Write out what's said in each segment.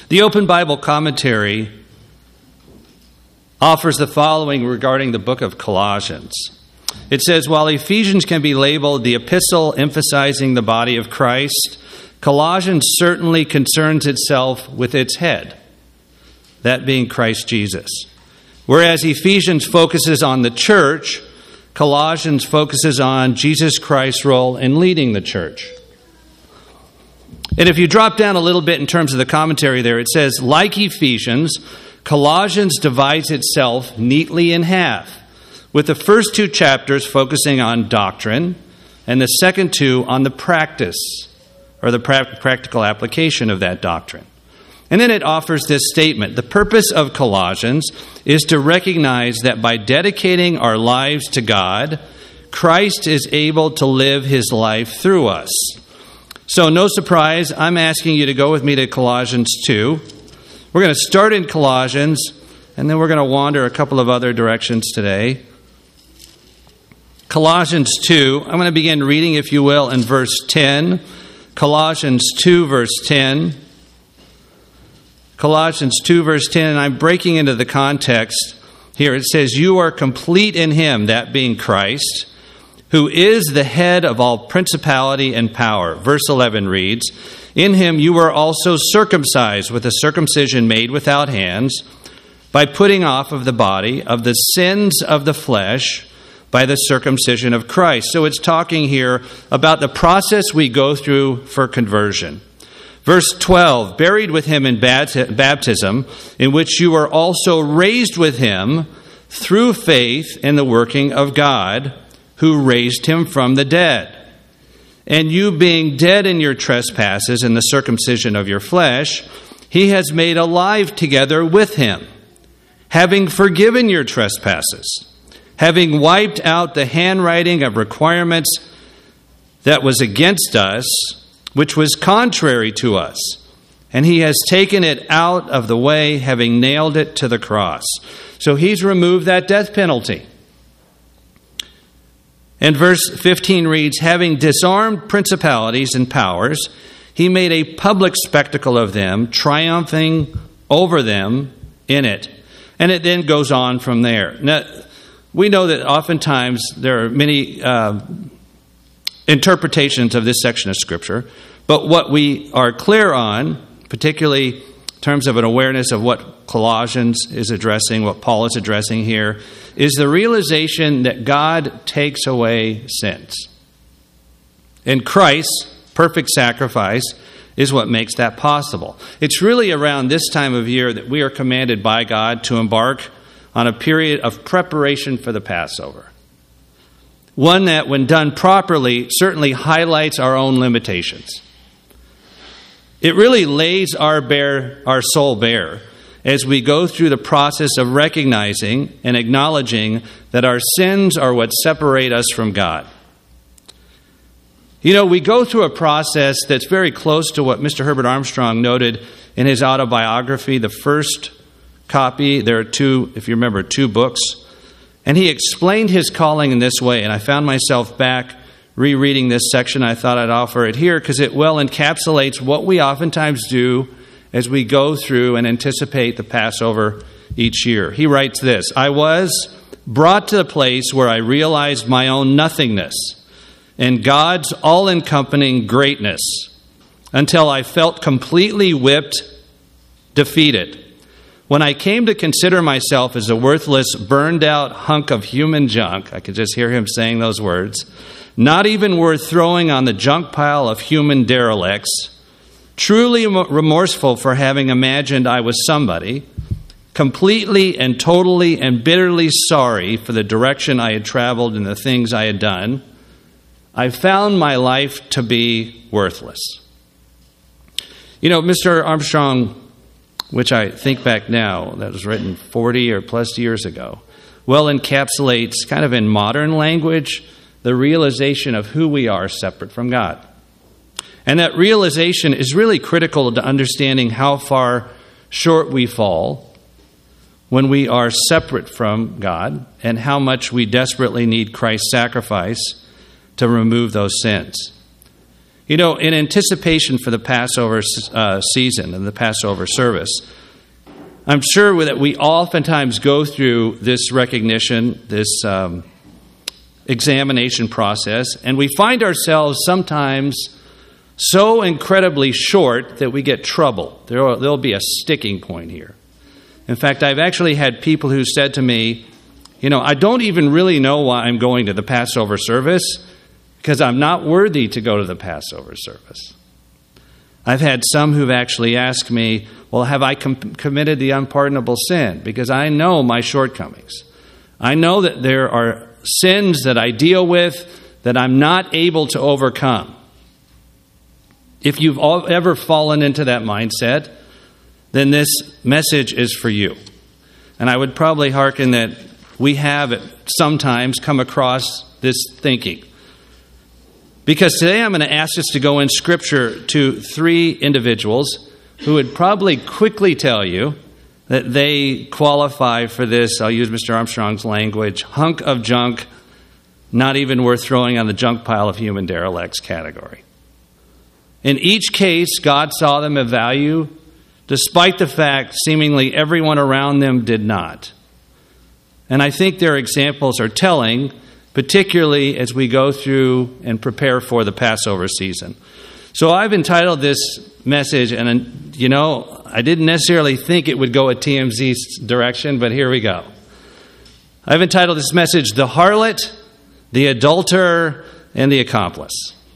The Open Bible Commentary offers the following regarding the book of Colossians. It says, while Ephesians can be labeled the epistle emphasizing the body of Christ, Colossians certainly concerns itself with its head, that being Christ Jesus. Whereas Ephesians focuses on the church, Colossians focuses on Jesus Christ's role in leading the church. And if you drop down a little bit in terms of the commentary there, it says, like Ephesians, Colossians divides itself neatly in half, with the first two chapters focusing on doctrine and the second two on the practice or the practical application of that doctrine. And then it offers this statement. The purpose of Colossians is to recognize that by dedicating our lives to God, Christ is able to live his life through us. So no surprise, I'm asking you to go with me to Colossians 2. We're going to start in Colossians, and then we're going to wander a couple of other directions today. Colossians 2, I'm going to begin reading, if you will, in verse 10. Colossians 2, verse 10. Colossians 2, verse 10, and I'm breaking into the context here. It says, you are complete in him, that being Christ, who is the head of all principality and power. Verse 11 reads, in him you were also circumcised with a circumcision made without hands, by putting off of the body of the sins of the flesh by the circumcision of Christ. So it's talking here about the process we go through for conversion. Verse 12, buried with him in baptism, in which you were also raised with him through faith in the working of God, who raised him from the dead. And you being dead in your trespasses and the circumcision of your flesh, he has made alive together with him, having forgiven your trespasses, having wiped out the handwriting of requirements that was against us, which was contrary to us. And he has taken it out of the way, having nailed it to the cross. So he's removed that death penalty. And verse 15 reads, having disarmed principalities and powers, he made a public spectacle of them, triumphing over them in it. And it then goes on from there. Now, we know that oftentimes there are many interpretations of this section of Scripture, but what we are clear on, particularly in terms of an awareness of what Colossians is addressing, what Paul is addressing here, is the realization that God takes away sins. And Christ's perfect sacrifice is what makes that possible. It's really around this time of year that we are commanded by God to embark on a period of preparation for the Passover. One that, when done properly, certainly highlights our own limitations. It really lays our soul bare as we go through the process of recognizing and acknowledging that our sins are what separate us from God. You know, we go through a process that's very close to what Mr. Herbert Armstrong noted in his autobiography, the first copy. There are two, if you remember, two books. And he explained his calling in this way, and I found myself back rereading this section. I thought I'd offer it here because it well encapsulates what we oftentimes do as we go through and anticipate the Passover each year. He writes this, I was brought to the place where I realized my own nothingness and God's all-encompassing greatness until I felt completely whipped, defeated. When I came to consider myself as a worthless, burned-out hunk of human junk, I could just hear him saying those words, not even worth throwing on the junk pile of human derelicts, truly remorseful for having imagined I was somebody, completely and totally and bitterly sorry for the direction I had traveled and the things I had done, I found my life to be worthless. You know, Mr. Armstrong, which I think back now, that was written 40 or plus years ago, well encapsulates, kind of in modern language, the realization of who we are separate from God. And that realization is really critical to understanding how far short we fall when we are separate from God and how much we desperately need Christ's sacrifice to remove those sins. You know, in anticipation for the Passover season and the Passover service, I'm sure that we oftentimes go through this recognition, this examination process, and we find ourselves sometimes so incredibly short that we get trouble. There'll be a sticking point here. In fact, I've actually had people who said to me, you know, I don't even really know why I'm going to the Passover service because I'm not worthy to go to the Passover service. I've had some who've actually asked me, well, have I committed the unpardonable sin? Because I know my shortcomings. I know that there are sins that I deal with that I'm not able to overcome. If you've ever fallen into that mindset, then this message is for you. And I would probably hearken that we have sometimes come across this thinking. Because today I'm going to ask us to go in Scripture to 3 individuals who would probably quickly tell you that they qualify for this, I'll use Mr. Armstrong's language, hunk of junk, not even worth throwing on the junk pile of human derelicts category. In each case, God saw them of value, despite the fact seemingly everyone around them did not. And I think their examples are telling, particularly as we go through and prepare for the Passover season. So I've entitled this message, and you know, I didn't necessarily think it would go a TMZ's direction, but here we go. I've entitled this message, The Harlot, the Adulterer, and the Accomplice.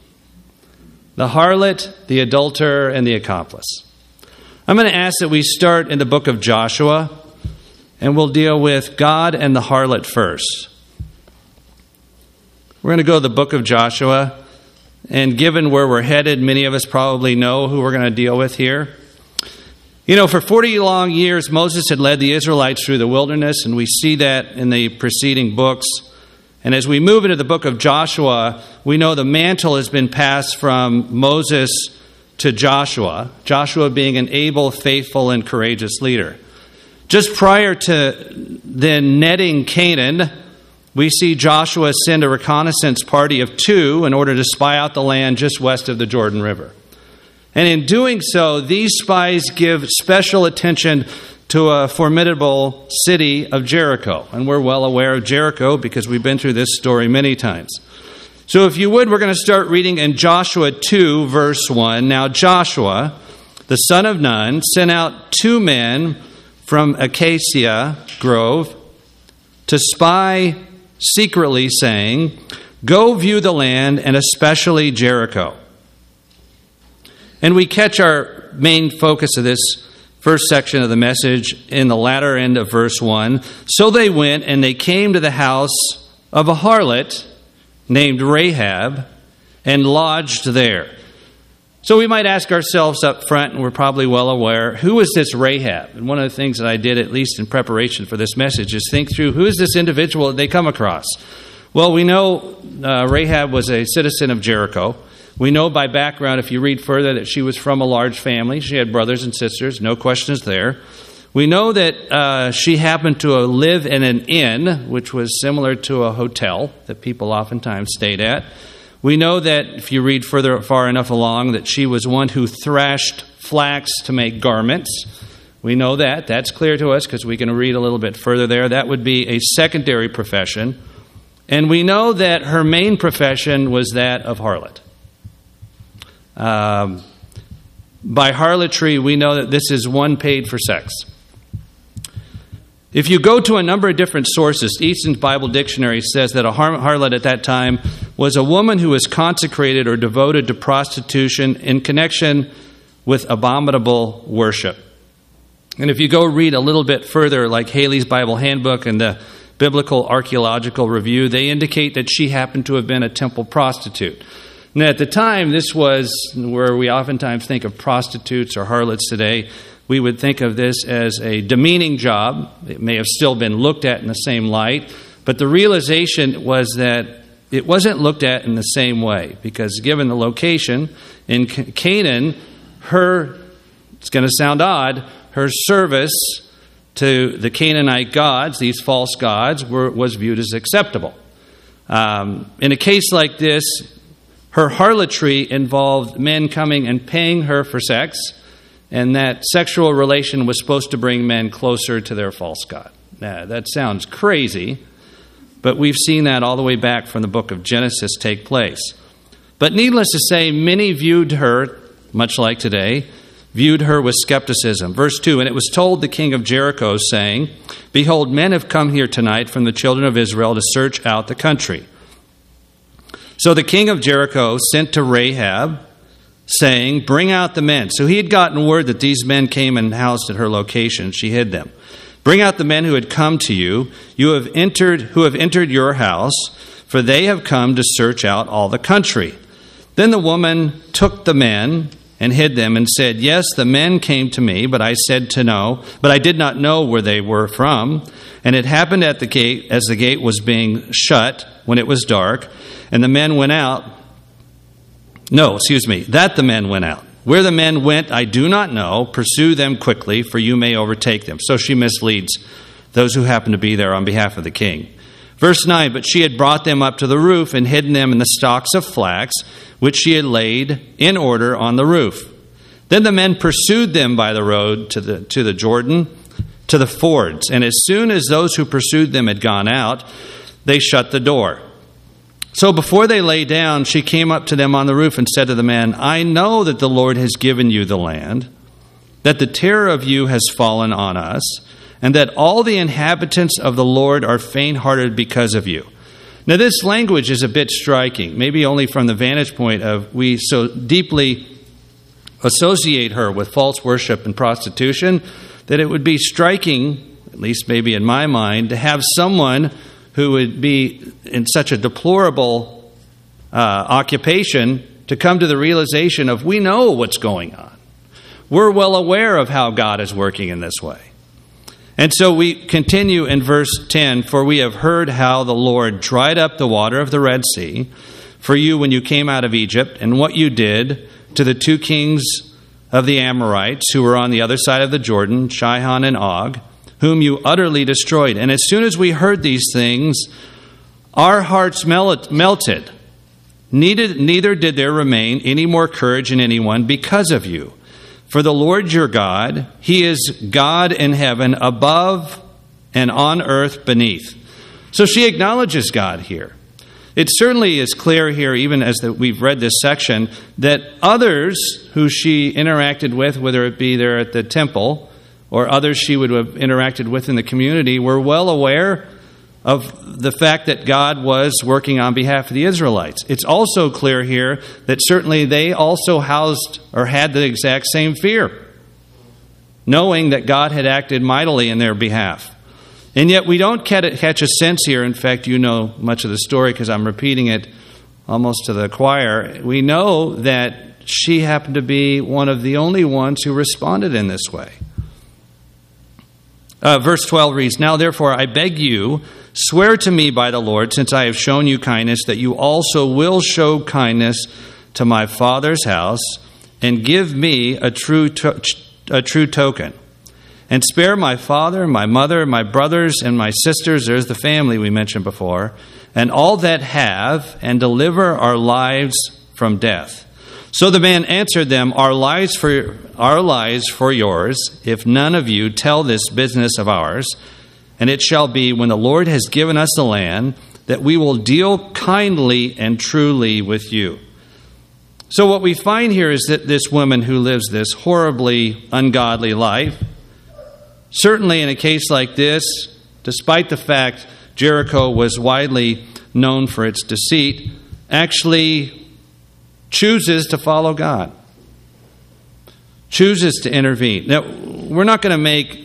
The harlot, the adulterer, and the accomplice. I'm going to ask that we start in the book of Joshua, and we'll deal with God and the harlot first. We're going to go to the book of Joshua, and given where we're headed, many of us probably know who we're going to deal with here. You know, for 40 long years, Moses had led the Israelites through the wilderness, and we see that in the preceding books. And as we move into the book of Joshua, we know the mantle has been passed from Moses to Joshua, Joshua being an able, faithful, and courageous leader. Just prior to then netting Canaan, we see Joshua send a reconnaissance party of 2 in order to spy out the land just west of the Jordan River. And in doing so, these spies give special attention to a formidable city of Jericho. And we're well aware of Jericho because we've been through this story many times. So if you would, we're going to start reading in Joshua 2, verse 1. Now Joshua, the son of Nun, sent out 2 men from Acacia Grove to spy secretly, saying, "Go view the land, and especially Jericho." And we catch our main focus of this first section of the message in the latter end of verse 1. So they went, and they came to the house of a harlot named Rahab, and lodged there. So we might ask ourselves up front, and we're probably well aware, who is this Rahab? And one of the things that I did, at least in preparation for this message, is think through who is this individual that they come across. Well, we know Rahab was a citizen of Jericho. We know by background, if you read further, that she was from a large family. She had brothers and sisters, no questions there. We know that she happened to live in an inn, which was similar to a hotel that people oftentimes stayed at. We know that, if you read far enough along, that she was one who thrashed flax to make garments. We know that. That's clear to us because we can read a little bit further there. That would be a secondary profession. And we know that her main profession was that of harlot. By harlotry, we know that this is one paid for sex. If you go to a number of different sources, Easton's Bible Dictionary says that a harlot at that time was a woman who was consecrated or devoted to prostitution in connection with abominable worship. And if you go read a little bit further, like Haley's Bible Handbook and the Biblical Archaeological Review, they indicate that she happened to have been a temple prostitute. Now, at the time, this was where we oftentimes think of prostitutes or harlots today. We would think of this as a demeaning job. It may have still been looked at in the same light, but the realization was that it wasn't looked at in the same way, because given the location in Canaan, it's going to sound odd, her service to the Canaanite gods, these false gods, was viewed as acceptable. In a case like this, Her harlotry involved men coming and paying her for sex, and that sexual relation was supposed to bring men closer to their false god. Now, that sounds crazy, but we've seen that all the way back from the book of Genesis take place. But needless to say, many viewed her, much like today, viewed her with skepticism. Verse 2, and it was told the king of Jericho, saying, behold, men have come here tonight from the children of Israel to search out the country. So the king of Jericho sent to Rahab, saying, bring out the men. So he had gotten word that these men came and housed at her location. She hid them. Bring out the men who had come to you, who have entered your house, for they have come to search out all the country. Then the woman took the men and hid them and said, yes, the men came to me, but I did not know where they were from. And it happened at the gate, as the gate was being shut, when it was dark, and the men went out. That the men went out. Where the men went, I do not know. Pursue them quickly, for you may overtake them. So she misleads those who happen to be there on behalf of the king. Verse 9, but she had brought them up to the roof and hidden them in the stalks of flax, which she had laid in order on the roof. Then the men pursued them by the road to the Jordan, to the fords. And as soon as those who pursued them had gone out, they shut the door. So before they lay down, she came up to them on the roof and said to the men, I know that the Lord has given you the land, that the terror of you has fallen on us, and that all the inhabitants of the Lord are faint-hearted because of you. Now this language is a bit striking, maybe only from the vantage point of we so deeply associate her with false worship and prostitution that it would be striking, at least maybe in my mind, to have someone who would be in such a deplorable occupation to come to the realization of we know what's going on. We're well aware of how God is working in this way. And so we continue in verse 10, for we have heard how the Lord dried up the water of the Red Sea for you when you came out of Egypt, and what you did to the two kings of the Amorites who were on the other side of the Jordan, Sihon and Og, whom you utterly destroyed. And as soon as we heard these things, our hearts melted. Neither did there remain any more courage in anyone because of you. For the Lord your God, He is God in heaven above and on earth beneath. So she acknowledges God here. It certainly is clear here, even as we've read this section, that others who she interacted with, whether it be there at the temple or others she would have interacted with in the community, were well aware of the fact that God was working on behalf of the Israelites. It's also clear here that certainly they also housed or had the exact same fear, knowing that God had acted mightily in their behalf. And yet we don't catch a sense here. In fact, you know much of the story because I'm repeating it almost to the choir. We know that she happened to be one of the only ones who responded in this way. Verse 12 reads, now therefore I beg you, swear to me by the Lord, since I have shown you kindness, that you also will show kindness to my father's house, and give me a true token. And spare my father, my mother, my brothers, and my sisters, there's the family we mentioned before, and all that have, and deliver our lives from death. So the man answered them, our lives for yours, if none of you tell this business of ours. And it shall be, when the Lord has given us the land, that we will deal kindly and truly with you. So what we find here is that this woman who lives this horribly ungodly life, certainly in a case like this, despite the fact Jericho was widely known for its deceit, actually chooses to follow God, chooses to intervene. Now, we're not going to make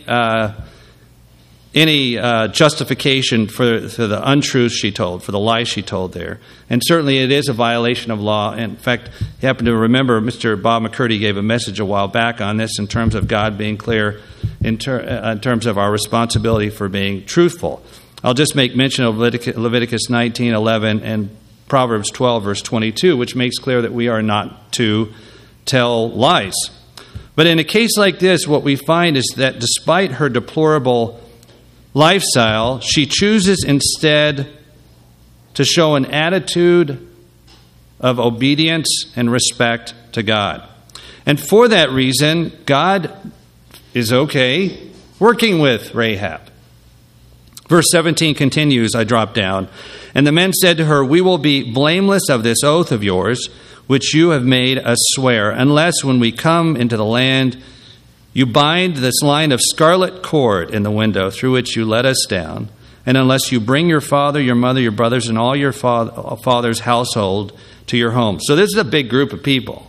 any justification for the untruth she told, for the lies she told there. And certainly it is a violation of law. In fact, you happen to remember Mr. Bob McCurdy gave a message a while back on this in terms of God being clear in terms of our responsibility for being truthful. I'll just make mention of Leviticus 19:11 and Proverbs 12, verse 22, which makes clear that we are not to tell lies. But in a case like this, what we find is that despite her deplorable lifestyle, she chooses instead to show an attitude of obedience and respect to God. And for that reason, God is okay working with Rahab. Verse 17 continues, I drop down. And the men said to her, we will be blameless of this oath of yours, which you have made us swear, unless when we come into the land, you bind this line of scarlet cord in the window through which you let us down, and unless you bring your father, your mother, your brothers, and all your father's household to your home. So this is a big group of people.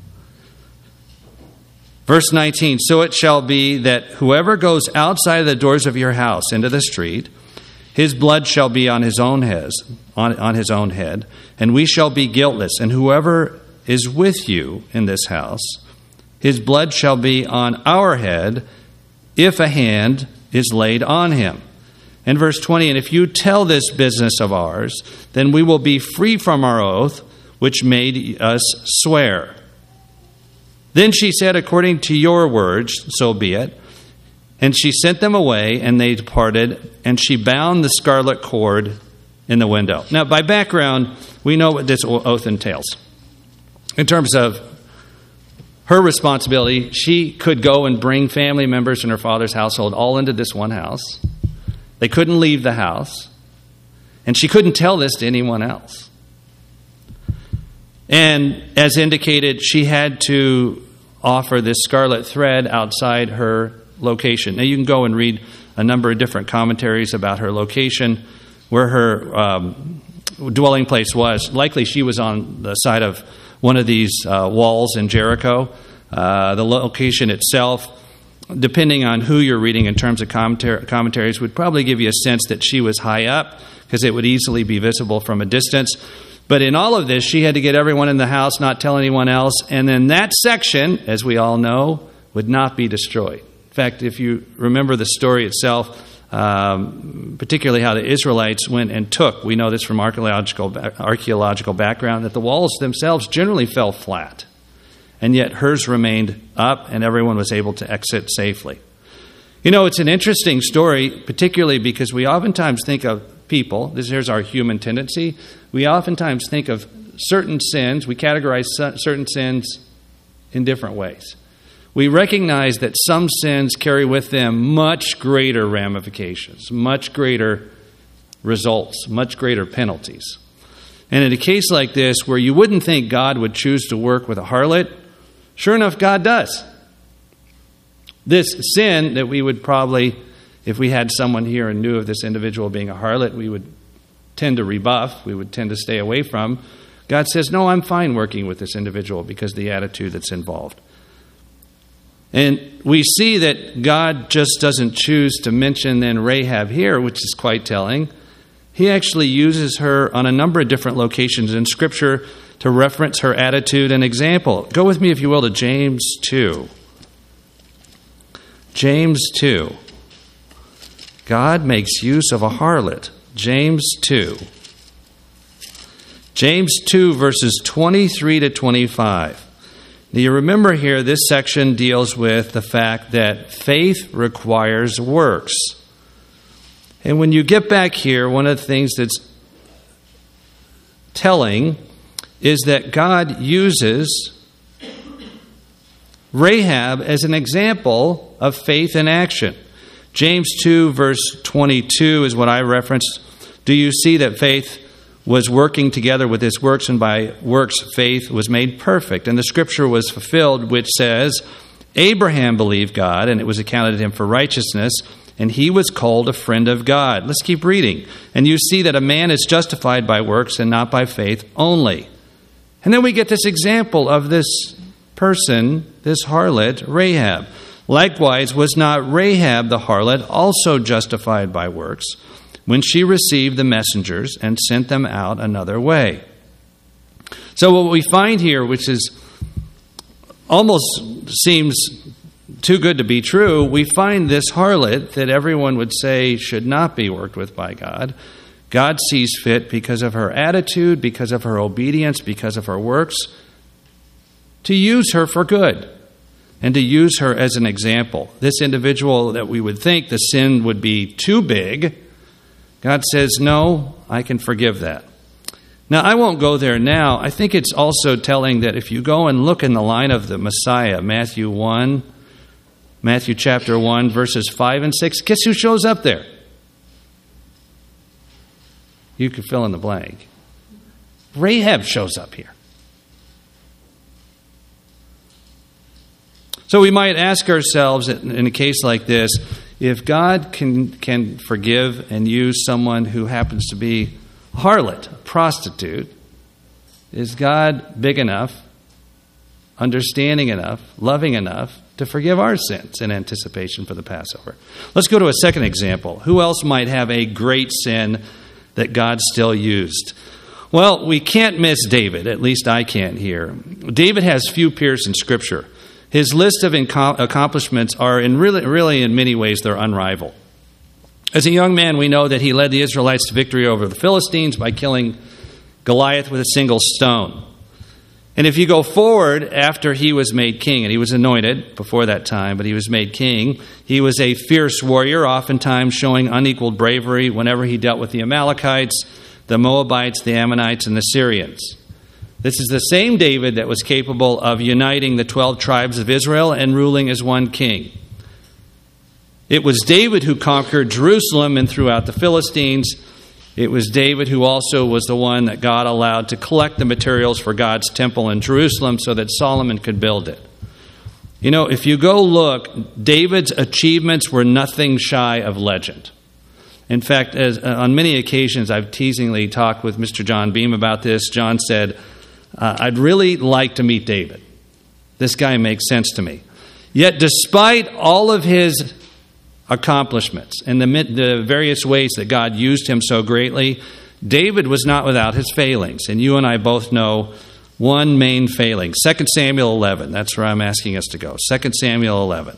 Verse 19, so it shall be that whoever goes outside of the doors of your house into the street, his blood shall be on his own head, and we shall be guiltless. And whoever is with you in this house, his blood shall be on our head if a hand is laid on him. And verse 20, and if you tell this business of ours, then we will be free from our oath, which made us swear. Then she said, according to your words, so be it. And she sent them away, and they departed, and she bound the scarlet cord in the window. Now, by background, we know what this oath entails. In terms of her responsibility, she could go and bring family members in her father's household all into this one house. They couldn't leave the house. And she couldn't tell this to anyone else. And as indicated, she had to offer this scarlet thread outside her location. Now, you can go and read a number of different commentaries about her location, where her dwelling place was. Likely she was on the side of one of these walls in Jericho. The location itself, depending on who you're reading in terms of commentaries, would probably give you a sense that she was high up, because it would easily be visible from a distance. But in all of this, she had to get everyone in the house, not tell anyone else. And then that section, as we all know, would not be destroyed. In fact, if you remember the story itself, particularly how the Israelites went and took, we know this from archaeological background, that the walls themselves generally fell flat. And yet hers remained up, and everyone was able to exit safely. You know, it's an interesting story, particularly because we oftentimes think of people, here's our human tendency, we oftentimes think of certain sins, we categorize certain sins in different ways. We recognize that some sins carry with them much greater ramifications, much greater results, much greater penalties. And in a case like this, where you wouldn't think God would choose to work with a harlot, sure enough, God does. This sin that we would probably, if we had someone here and knew of this individual being a harlot, we would tend to rebuff, we would tend to stay away from. God says, no, I'm fine working with this individual because of the attitude that's involved. And we see that God just doesn't choose to mention then Rahab here, which is quite telling. He actually uses her on a number of different locations in Scripture to reference her attitude and example. Go with me, if you will, to James 2. James 2. God makes use of a harlot. James 2. James 2, verses 23 to 25. Now, you remember here, this section deals with the fact that faith requires works. And when you get back here, one of the things that's telling is that God uses Rahab as an example of faith in action. James 2, verse 22 is what I referenced. Do you see that faith was working together with his works, and by works faith was made perfect? And the scripture was fulfilled, which says, Abraham believed God, and it was accounted to him for righteousness, and he was called a friend of God. Let's keep reading. And you see that a man is justified by works and not by faith only. And then we get this example of this person, this harlot, Rahab. Likewise, was not Rahab the harlot also justified by works when she received the messengers and sent them out another way? So what we find here, which is almost seems too good to be true, we find this harlot that everyone would say should not be worked with by God. God sees fit, because of her attitude, because of her obedience, because of her works, to use her for good and to use her as an example. This individual that we would think the sin would be too big, God says, no, I can forgive that. Now, I won't go there now. I think it's also telling that if you go and look in the line of the Messiah, Matthew chapter 1, verses 5 and 6, guess who shows up there? You can fill in the blank. Rahab shows up here. So we might ask ourselves in a case like this, if God can forgive and use someone who happens to be a harlot, a prostitute, is God big enough, understanding enough, loving enough to forgive our sins in anticipation for the Passover? Let's go to a second example. Who else might have a great sin that God still used? Well, we can't miss David. At least I can't here. David has few peers in Scripture. His list of accomplishments are really in many ways they're unrivaled. As a young man, we know that he led the Israelites to victory over the Philistines by killing Goliath with a single stone. And if you go forward after he was made king, and he was anointed before that time, but he was made king, he was a fierce warrior, oftentimes showing unequaled bravery whenever he dealt with the Amalekites, the Moabites, the Ammonites, and the Syrians. This is the same David that was capable of uniting the 12 tribes of Israel and ruling as one king. It was David who conquered Jerusalem and threw out the Philistines. It was David who also was the one that God allowed to collect the materials for God's temple in Jerusalem so that Solomon could build it. You know, if you go look, David's achievements were nothing shy of legend. In fact, on many occasions, I've teasingly talked with Mr. John Beam about this. John said, I'd really like to meet David. This guy makes sense to me. Yet despite all of his accomplishments and the various ways that God used him so greatly, David was not without his failings. And you and I both know one main failing. 2 Samuel 11. That's where I'm asking us to go. 2 Samuel 11.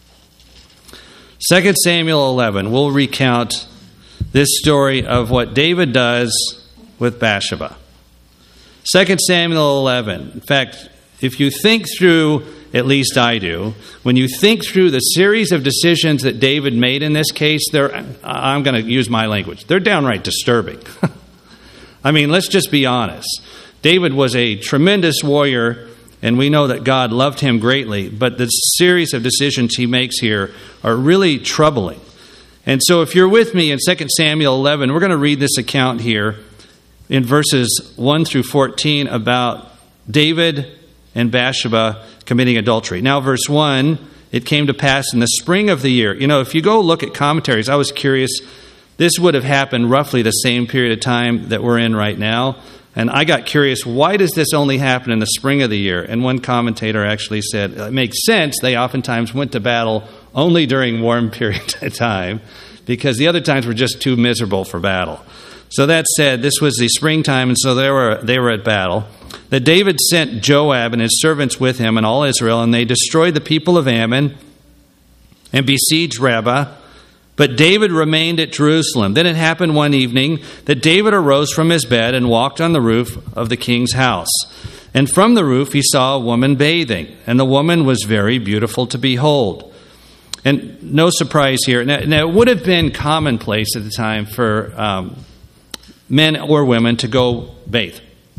2 Samuel 11. We'll recount this story of what David does with Bathsheba. 2 Samuel 11. In fact, if you think through, at least I do, when you think through the series of decisions that David made in this case, I'm going to use my language, they're downright disturbing. I mean, let's just be honest. David was a tremendous warrior, and we know that God loved him greatly, but the series of decisions he makes here are really troubling. And so if you're with me in 2 Samuel 11, we're going to read this account here in verses 1 through 14 about David and Bathsheba committing adultery. Now, verse 1, it came to pass in the spring of the year. You know, if you go look at commentaries, I was curious, this would have happened roughly the same period of time that we're in right now. And I got curious, why does this only happen in the spring of the year? And one commentator actually said, it makes sense. They oftentimes went to battle only during warm periods of time because the other times were just too miserable for battle. So that said, this was the springtime, and so they were at battle. That David sent Joab and his servants with him and all Israel, and they destroyed the people of Ammon and besieged Rabbah. But David remained at Jerusalem. Then it happened one evening that David arose from his bed and walked on the roof of the king's house. And from the roof he saw a woman bathing, and the woman was very beautiful to behold. And no surprise here. Now it would have been commonplace at the time for men or women to go bathe.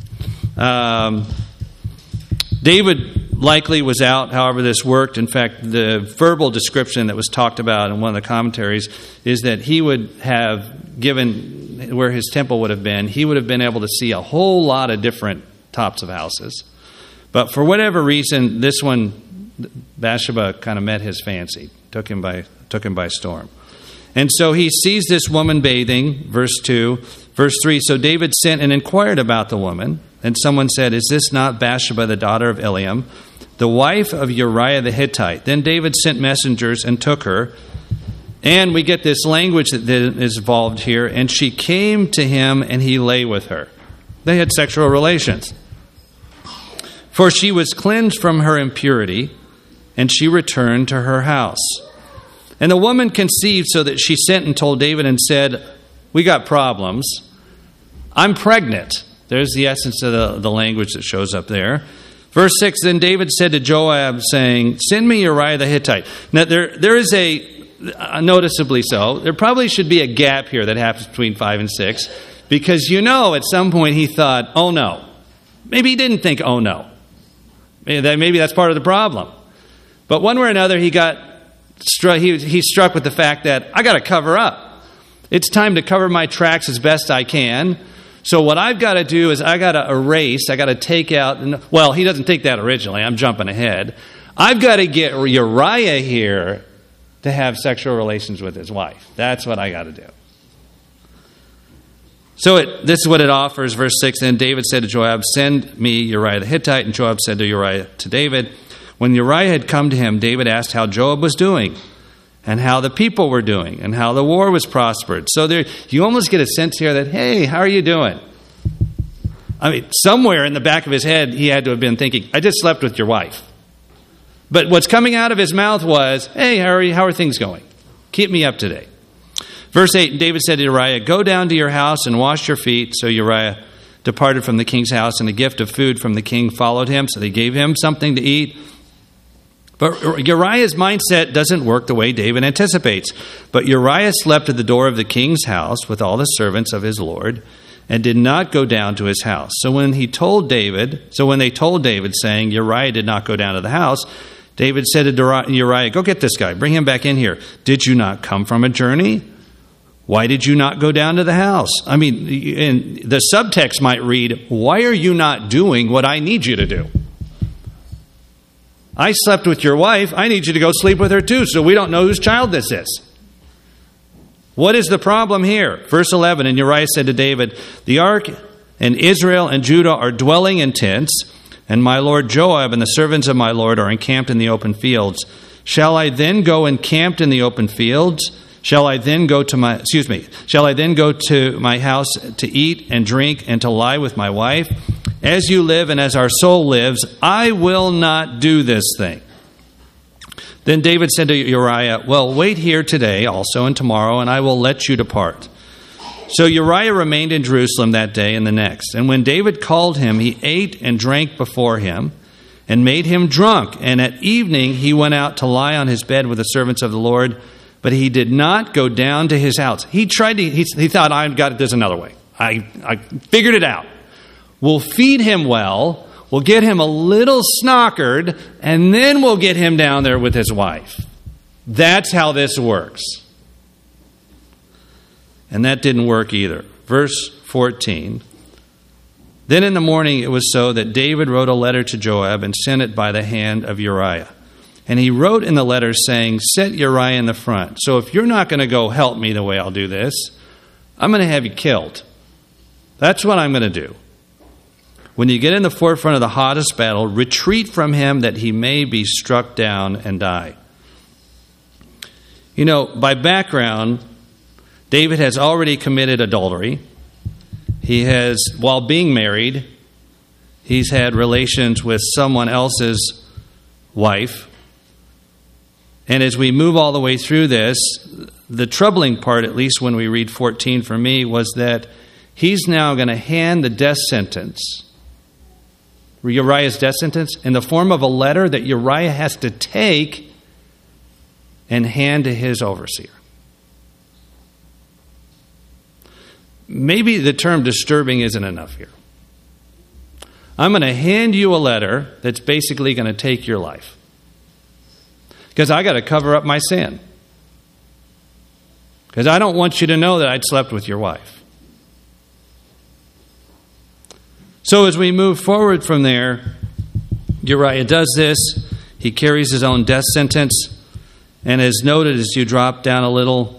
David likely was out, however this worked. In fact, the verbal description that was talked about in one of the commentaries is that he would have given, where his temple would have been, he would have been able to see a whole lot of different tops of houses. But for whatever reason, this one, Bathsheba kind of met his fancy, took him by storm. And so he sees this woman bathing, verse 2. Verse 3, so David sent and inquired about the woman, and someone said, is this not Bathsheba, the daughter of Eliam, the wife of Uriah the Hittite? Then David sent messengers and took her. And we get this language that is involved here, and she came to him and he lay with her. They had sexual relations. For she was cleansed from her impurity, and she returned to her house. And the woman conceived, so that she sent and told David and said, we got problems. I'm pregnant. There's the essence of the language that shows up there. Verse 6, then David said to Joab, saying, send me Uriah the Hittite. Now, there is a, noticeably so, there probably should be a gap here that happens between 5 and 6, Because at some point he thought, oh no. Maybe he didn't think, oh no. Maybe that's part of the problem. But one way or another, he struck with the fact that I got to cover up. It's time to cover my tracks as best I can. So what I've got to do is I got to erase, I got to take out, well, he doesn't think that originally. I'm jumping ahead. I've got to get Uriah here to have sexual relations with his wife. That's what I got to do. So this is what it offers, verse 6. Then David said to Joab, send me Uriah the Hittite. And Joab said to Uriah to David. When Uriah had come to him, David asked how Joab was doing, and how the people were doing, and how the war was prospered. So you almost get a sense here that, hey, how are you doing? I mean, somewhere in the back of his head, he had to have been thinking, I just slept with your wife. But what's coming out of his mouth was, hey, how are things going? Keep me up to date. Verse 8, and David said to Uriah, go down to your house and wash your feet. So Uriah departed from the king's house, and a gift of food from the king followed him. So they gave him something to eat. But Uriah's mindset doesn't work the way David anticipates. But Uriah slept at the door of the king's house with all the servants of his lord, and did not go down to his house. So when they told David, saying, Uriah did not go down to the house, David said to Uriah, go get this guy, bring him back in here. Did you not come from a journey? Why did you not go down to the house? I mean, the subtext might read, why are you not doing what I need you to do? I slept with your wife. I need you to go sleep with her too, so we don't know whose child this is. What is the problem here? Verse 11, and Uriah said to David, the ark and Israel and Judah are dwelling in tents, and my lord Joab and the servants of my lord are encamped in the open fields. Shall I then go encamped in the open fields? Shall I then go to my house to eat and drink and to lie with my wife? As you live and as our soul lives, I will not do this thing. Then David said to Uriah, well, wait here today also and tomorrow, and I will let you depart. So Uriah remained in Jerusalem that day and the next. And when David called him, he ate and drank before him and made him drunk. And at evening he went out to lie on his bed with the servants of the Lord, but he did not go down to his house. He thought, I got this another way. I figured it out. We'll feed him well, we'll get him a little snockered, and then we'll get him down there with his wife. That's how this works. And that didn't work either. Verse 14. Then in the morning it was so that David wrote a letter to Joab and sent it by the hand of Uriah. And he wrote in the letter saying, set Uriah in the front. So if you're not going to go help me the way I'll do this, I'm going to have you killed. That's what I'm going to do. When you get in the forefront of the hottest battle, retreat from him that he may be struck down and die. By background, David has already committed adultery. He has, while being married, he's had relations with someone else's wife. And as we move all the way through this, the troubling part, at least when we read 14 for me, was that he's now going to hand the death sentence, Uriah's death sentence, in the form of a letter that Uriah has to take and hand to his overseer. Maybe the term disturbing isn't enough here. I'm going to hand you a letter that's basically going to take your life. Because I got to cover up my sin. Because I don't want you to know that I'd slept with your wife. So as we move forward from there, Uriah does this. He carries his own death sentence. And as noted, as you drop down a little,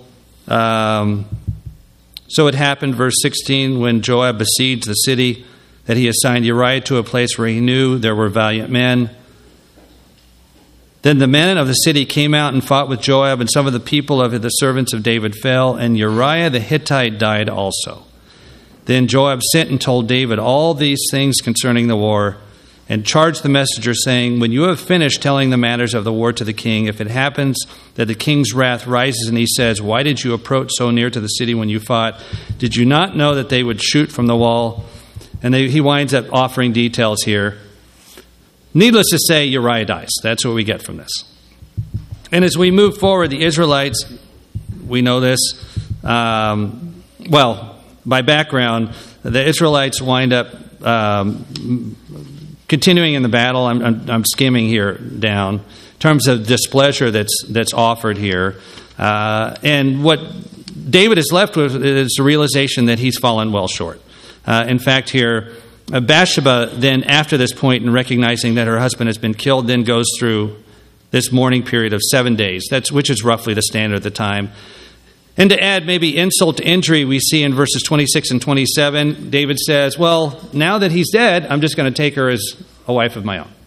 so it happened, verse 16, when Joab besieged the city, that he assigned Uriah to a place where he knew there were valiant men. Then the men of the city came out and fought with Joab, and some of the people of the servants of David fell, and Uriah the Hittite died also. Then Joab sent and told David all these things concerning the war, and charged the messenger, saying, when you have finished telling the matters of the war to the king, if it happens that the king's wrath rises and he says, why did you approach so near to the city when you fought? Did you not know that they would shoot from the wall? And he winds up offering details here. Needless to say, Uriah dies. That's what we get from this. And as we move forward, the Israelites, we know this. by background, the Israelites wind up continuing in the battle. I'm skimming here down in terms of displeasure that's offered here. And what David is left with is the realization that he's fallen well short. In fact, here, Bathsheba then, after this point, in recognizing that her husband has been killed, then goes through this mourning period of 7 days, which is roughly the standard at the time. And to add maybe insult to injury, we see in verses 26 and 27, David says, well, now that he's dead, I'm just going to take her as a wife of my own.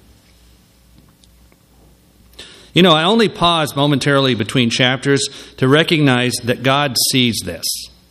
You know, I only pause momentarily between chapters to recognize that God sees this.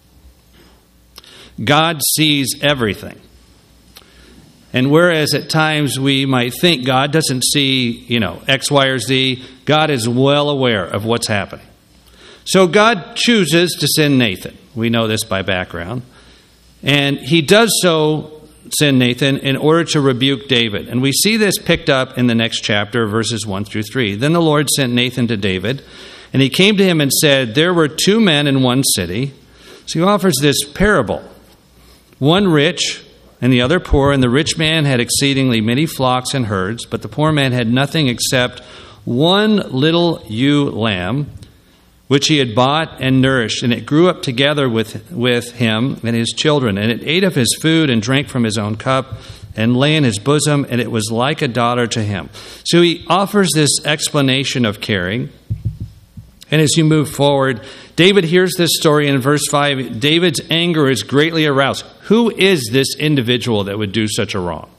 God sees everything. And whereas at times we might think God doesn't see, X, Y, or Z, God is well aware of what's happening. So God chooses to send Nathan. We know this by background. And he does so, send Nathan, in order to rebuke David. And we see this picked up in the next chapter, verses 1 through 3. Then the Lord sent Nathan to David, and he came to him and said, there were 2 men in one city. So he offers this parable. One rich and the other poor, and the rich man had exceedingly many flocks and herds, but the poor man had nothing except one little ewe lamb, which he had bought and nourished, and it grew up together with him and his children. And it ate of his food and drank from his own cup and lay in his bosom, and it was like a daughter to him. So he offers this explanation of caring. And as you move forward, David hears this story in verse 5. David's anger is greatly aroused. Who is this individual that would do such a wrong?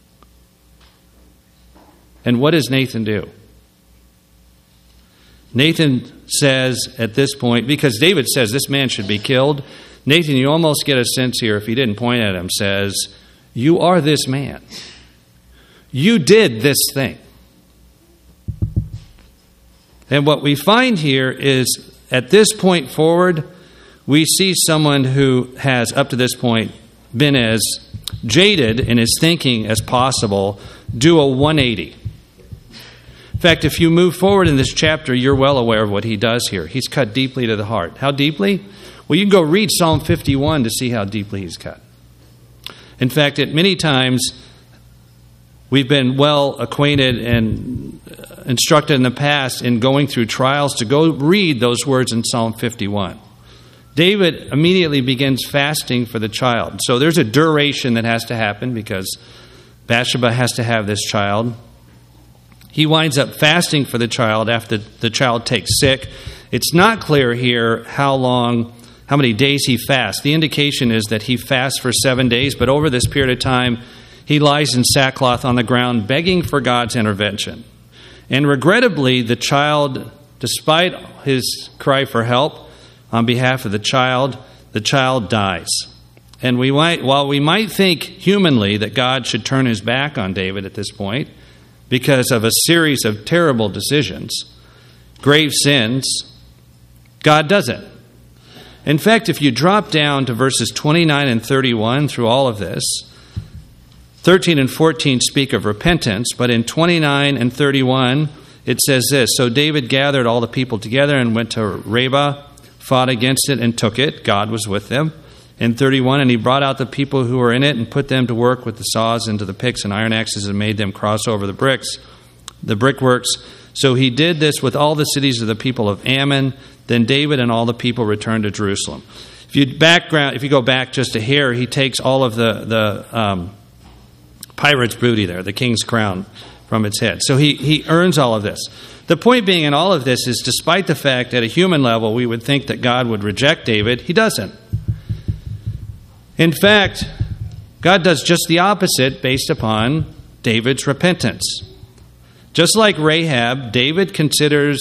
And what does Nathan do? Nathan says at this point, because David says this man should be killed, Nathan, you almost get a sense here, if he didn't point at him, says, you are this man. You did this thing. And what we find here is, at this point forward, we see someone who has, up to this point, been as jaded in his thinking as possible, do a 180. In fact, if you move forward in this chapter, you're well aware of what he does here. He's cut deeply to the heart. How deeply? Well, you can go read Psalm 51 to see how deeply he's cut. In fact, at many times, we've been well acquainted and instructed in the past in going through trials to go read those words in Psalm 51. David immediately begins fasting for the child. So there's a duration that has to happen because Bathsheba has to have this child. He winds up fasting for the child after the child takes sick. It's not clear here how many days he fasts. The indication is that he fasts for 7 days, but over this period of time, he lies in sackcloth on the ground begging for God's intervention. And regrettably, the child, despite his cry for help on behalf of the child dies. And while we might think humanly that God should turn his back on David at this point because of a series of terrible decisions, grave sins, God doesn't. In fact, if you drop down to verses 29 and 31 through all of this, 13 and 14 speak of repentance, but in 29 and 31, it says this, so David gathered all the people together and went to Rabbah, fought against it, and took it. God was with them. In 31, and he brought out the people who were in it and put them to work with the saws into the picks and iron axes and made them cross over the brickworks. So he did this with all the cities of the people of Ammon. Then David and all the people returned to Jerusalem. If you go back just a hair, he takes all of the pirate's booty there, the king's crown, from its head. So he earns all of this. The point being in all of this is, despite the fact at a human level we would think that God would reject David, he doesn't. In fact, God does just the opposite based upon David's repentance. Just like Rahab, God considers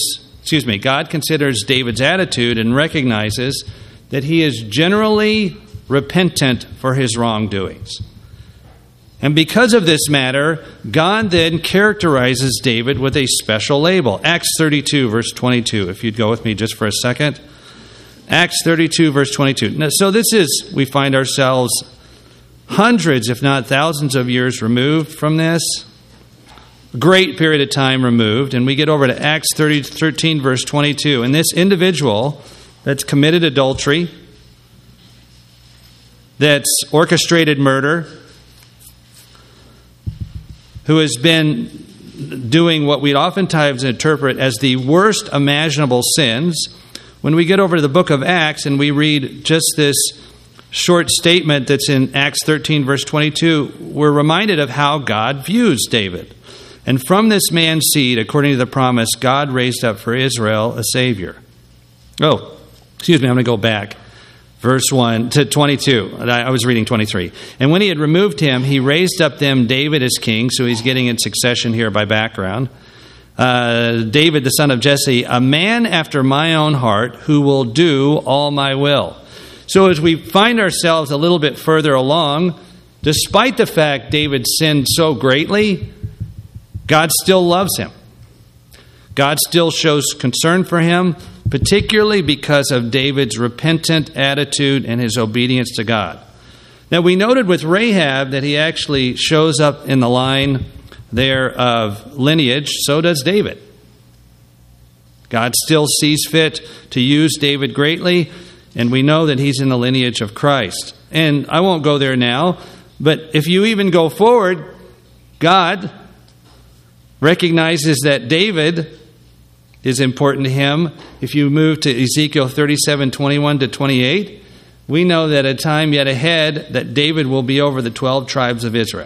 David's attitude and recognizes that he is generally repentant for his wrongdoings. And because of this matter, God then characterizes David with a special label. Acts 32, verse 22, if you'd go with me just for a second. Acts 32, verse 22. Now, so we find ourselves hundreds, if not thousands of years removed from this. Great period of time removed. And we get over to Acts 13, verse 22. And this individual that's committed adultery that's orchestrated murder, who has been doing what we'd oftentimes interpret as the worst imaginable sins. When we get over to the book of Acts and we read just this short statement that's in Acts 13, verse 22, we're reminded of how God views David. And from this man's seed, according to the promise, God raised up for Israel a Savior. I'm going to go back. Verse 1 to 22. I was reading 23. And when he had removed him, he raised up them David as king. So he's getting in succession here by background. David, the son of Jesse, a man after my own heart, who will do all my will. So as we find ourselves a little bit further along, despite the fact David sinned so greatly, God still loves him. God still shows concern for him, particularly because of David's repentant attitude and his obedience to God. Now, we noted with Rahab that he actually shows up in the line there of lineage. So does David. God still sees fit to use David greatly, and we know that he's in the lineage of Christ. And I won't go there now, but if you even go forward, God recognizes that David is important to him. If you move to Ezekiel 37, 21 to 28, we know that a time yet ahead that David will be over the 12 tribes of Israel.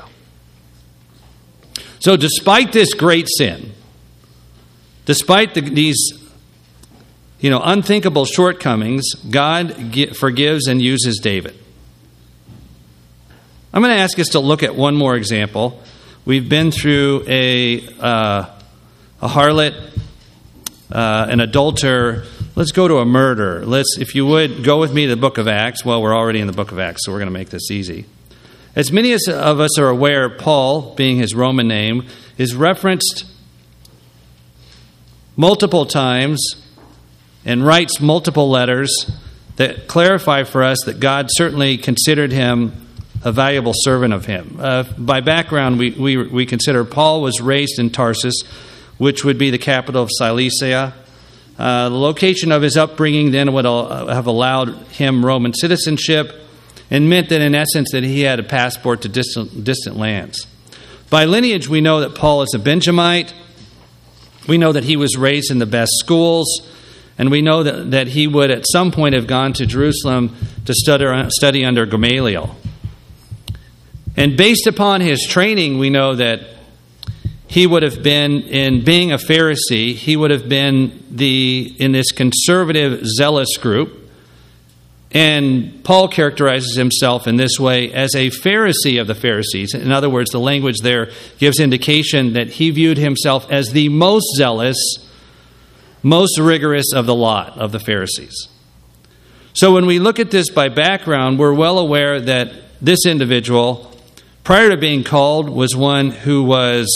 So despite this great sin, despite these unthinkable shortcomings, God forgives and uses David. I'm going to ask us to look at one more example. We've been through a harlot, an adulterer. Let's go to a murderer. If you would, go with me to the book of Acts. Well, we're already in the book of Acts, so we're going to make this easy. As many of us are aware, Paul, being his Roman name, is referenced multiple times and writes multiple letters that clarify for us that God certainly considered him a valuable servant of him. By background, we consider Paul was raised in Tarsus, which would be the capital of Cilicia. The location of his upbringing then would have allowed him Roman citizenship and meant that in essence that he had a passport to distant lands. By lineage, we know that Paul is a Benjamite. We know that he was raised in the best schools. And we know that he would at some point have gone to Jerusalem to study under Gamaliel. And based upon his training, we know that he would have been, in being a Pharisee, he would have been in this conservative, zealous group. And Paul characterizes himself in this way as a Pharisee of the Pharisees. In other words, the language there gives indication that he viewed himself as the most zealous, most rigorous of the lot of the Pharisees. So when we look at this by background, we're well aware that this individual, prior to being called, was one who was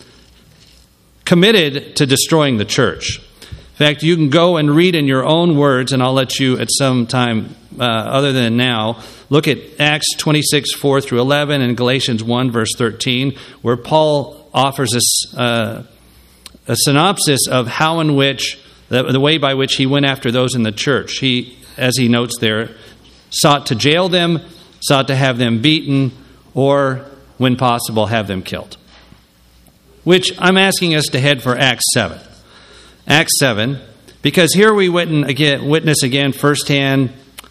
committed to destroying the church. In fact, you can go and read in your own words, and I'll let you at some time other than now, look at Acts 26, 4 through 11 and Galatians 1, verse 13, where Paul offers us a synopsis of how in which, the way by which he went after those in the church. He, as he notes there, sought to jail them, sought to have them beaten, or, when possible, have them killed. Which I'm asking us to head for Acts 7. Acts 7, because here we witness again firsthand,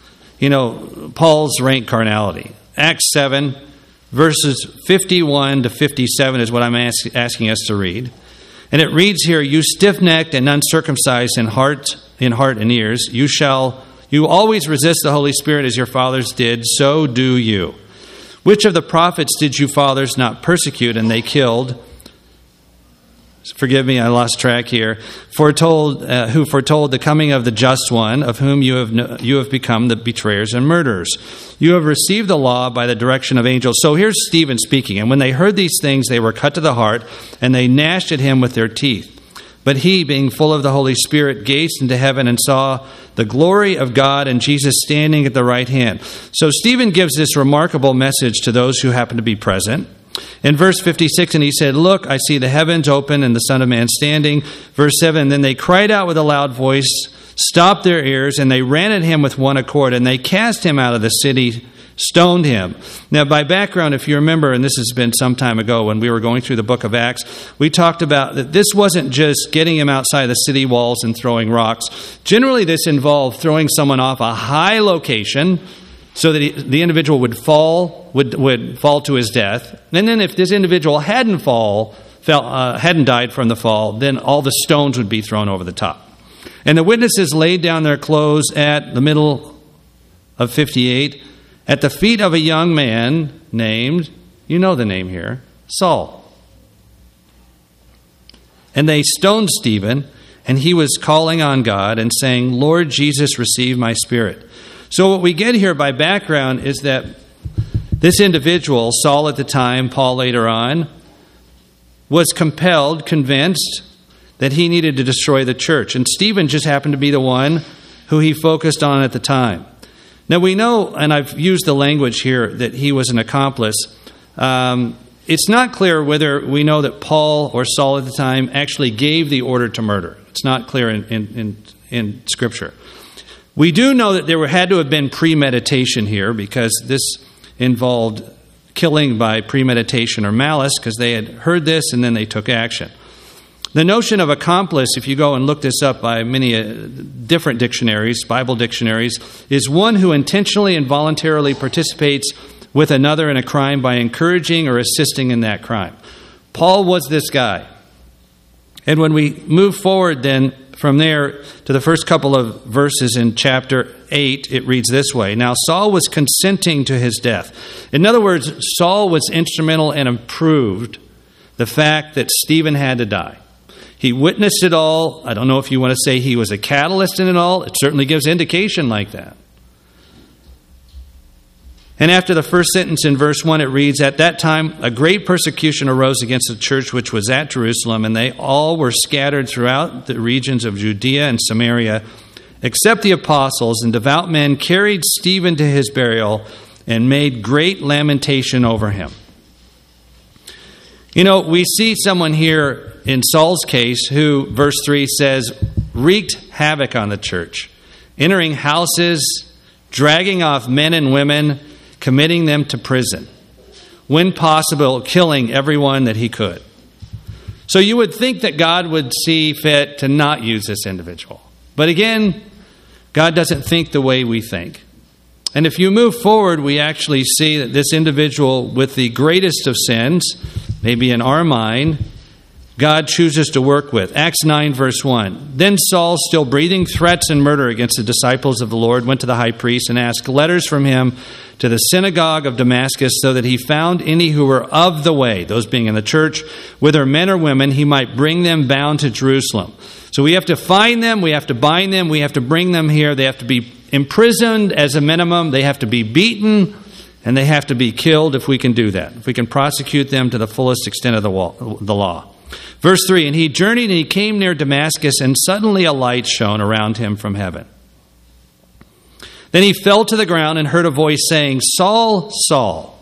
Paul's rank carnality. Acts 7, verses 51 to 57 is what I'm asking us to read. And it reads here, "You stiff-necked and uncircumcised in heart and ears, you always resist the Holy Spirit as your fathers did, so do you. Which of the prophets did you fathers not persecute and they killed?" Forgive me, I lost track here. Who foretold the coming of the just one, of whom you have become the betrayers and murderers. You have received the law by the direction of angels. So here's Stephen speaking. "And when they heard these things, they were cut to the heart, and they gnashed at him with their teeth. But he, being full of the Holy Spirit, gazed into heaven and saw the glory of God and Jesus standing at the right hand." So Stephen gives this remarkable message to those who happen to be present. In verse 56, "And he said, Look, I see the heavens open and the Son of Man standing." Verse 7, "Then they cried out with a loud voice, stopped their ears, and they ran at him with one accord, and they cast him out of the city stoned him. Now, by background, if you remember, and this has been some time ago when we were going through the book of Acts, we talked about that this wasn't just getting him outside the city walls and throwing rocks. Generally, this involved throwing someone off a high location so that the individual would fall to his death. And then if this individual hadn't died from the fall, then all the stones would be thrown over the top. And the witnesses laid down their clothes at the middle of 58 at the feet of a young man named, you know the name here, Saul. And they stoned Stephen, and he was calling on God and saying, "Lord Jesus, receive my spirit." So what we get here by background is that this individual, Saul at the time, Paul later on, was convinced that he needed to destroy the church. And Stephen just happened to be the one who he focused on at the time. Now we know, and I've used the language here, that he was an accomplice. It's not clear whether we know that Paul or Saul at the time actually gave the order to murder. It's not clear in Scripture. We do know that there had to have been premeditation here, because this involved killing by premeditation or malice, because they had heard this and then they took action. The notion of accomplice, if you go and look this up by many different dictionaries, Bible dictionaries, is one who intentionally and voluntarily participates with another in a crime by encouraging or assisting in that crime. Paul was this guy. And when we move forward then from there to the first couple of verses in chapter 8, it reads this way. Now Saul was consenting to his death. In other words, Saul was instrumental and approved the fact that Stephen had to die. He witnessed it all. I don't know if you want to say he was a catalyst in it all. It certainly gives indication like that. And after the first sentence in verse 1, it reads, "At that time, a great persecution arose against the church which was at Jerusalem, and they all were scattered throughout the regions of Judea and Samaria, except the apostles, and devout men carried Stephen to his burial and made great lamentation over him." You know, we see someone here in Saul's case who, verse 3 says, wreaked havoc on the church, entering houses, dragging off men and women, committing them to prison, when possible, killing everyone that he could. So you would think that God would see fit to not use this individual. But again, God doesn't think the way we think. And if you move forward, we actually see that this individual with the greatest of sins, maybe in our mind, God chooses to work with. Acts 9, verse 1. Then Saul, still breathing threats and murder against the disciples of the Lord, went to the high priest and asked letters from him to the synagogue of Damascus, so that he found any who were of the way, those being in the church, whether men or women, he might bring them bound to Jerusalem. So we have to find them, we have to bind them, we have to bring them here. They have to be imprisoned as a minimum, they have to be beaten, and they have to be killed if we can do that, if we can prosecute them to the fullest extent of the law. Verse 3, and he journeyed and he came near Damascus, and suddenly a light shone around him from heaven. Then he fell to the ground and heard a voice saying, "Saul, Saul,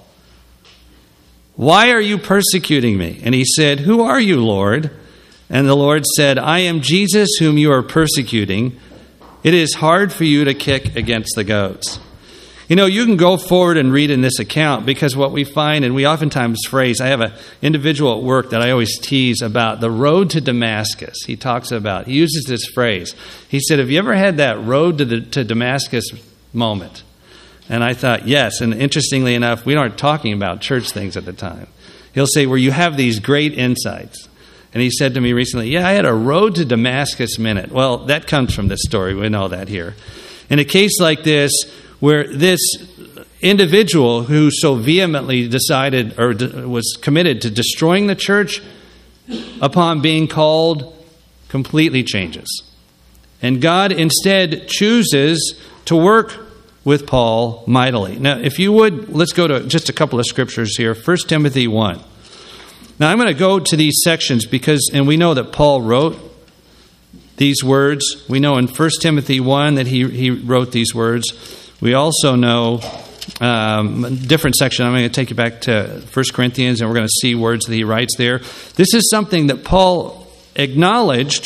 why are you persecuting me?" And he said, "Who are you, Lord?" And the Lord said, "I am Jesus whom you are persecuting. It is hard for you to kick against the goats." You know, you can go forward and read in this account, because what we find, and we oftentimes phrase, I have an individual at work that I always tease about the road to Damascus. He uses this phrase. He said, "Have you ever had that road to Damascus moment?" And I thought, yes. And interestingly enough, we aren't talking about church things at the time. He'll say, where you have these great insights. And he said to me recently, "Yeah, I had a road to Damascus minute." Well, that comes from this story. We know that here. In a case like this, where this individual who so vehemently decided or was committed to destroying the church, upon being called, completely changes. And God instead chooses to work with Paul mightily. Now, if you would, let's go to just a couple of scriptures here. 1 Timothy 1. Now, I'm going to go to these sections and we know that Paul wrote these words. We know in 1 Timothy 1 that he wrote these words. We also know a different section. I'm going to take you back to 1 Corinthians, and we're going to see words that he writes there. This is something that Paul acknowledged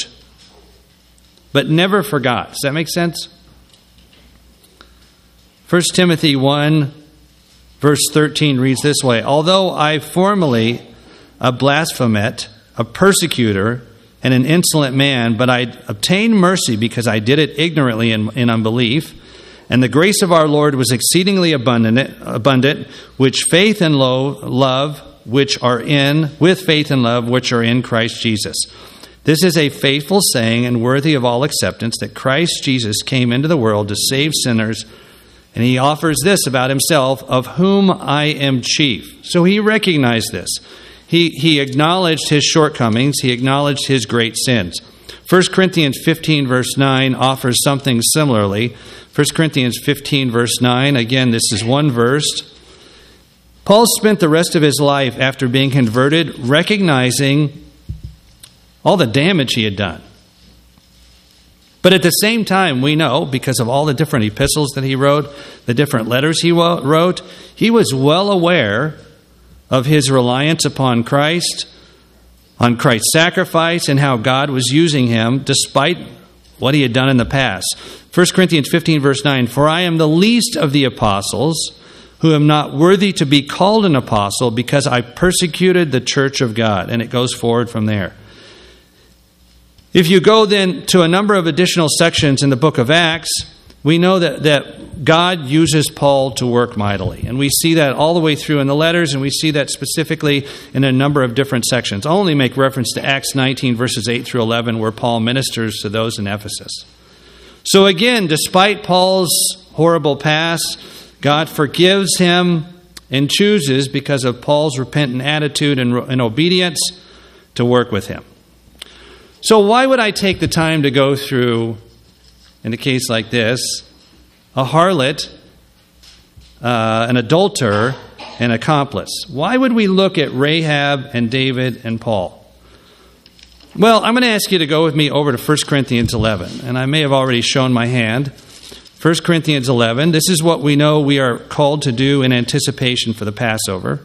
but never forgot. Does that make sense? 1 Timothy 1, Verse 13 reads this way, although I formerly a blasphemet, a persecutor, and an insolent man, but I obtained mercy because I did it ignorantly in unbelief. And the grace of our Lord was exceedingly abundant, which faith and love, which are in Christ Jesus. This is a faithful saying and worthy of all acceptance, that Christ Jesus came into the world to save sinners, and he offers this about himself, of whom I am chief. So he recognized this. He acknowledged his shortcomings. He acknowledged his great sins. 1 Corinthians 15 verse 9 offers something similarly. 1 Corinthians 15 verse 9, again, this is one verse. Paul spent the rest of his life after being converted recognizing all the damage he had done. But at the same time, we know, because of all the different epistles that he wrote, the different letters he wrote, he was well aware of his reliance upon Christ, on Christ's sacrifice, and how God was using him despite what he had done in the past. 1 Corinthians 15 verse 9, for I am the least of the apostles, who am not worthy to be called an apostle, because I persecuted the church of God. And it goes forward from there. If you go then to a number of additional sections in the book of Acts, we know that God uses Paul to work mightily. And we see that all the way through in the letters, and we see that specifically in a number of different sections. I'll only make reference to Acts 19, verses 8 through 11, where Paul ministers to those in Ephesus. So again, despite Paul's horrible past, God forgives him and chooses, because of Paul's repentant attitude and obedience, to work with him. So why would I take the time to go through, in a case like this, a harlot, an adulterer, an accomplice? Why would we look at Rahab and David and Paul? Well, I'm going to ask you to go with me over to 1 Corinthians 11. And I may have already shown my hand. 1 Corinthians 11, this is what we know we are called to do in anticipation for the Passover.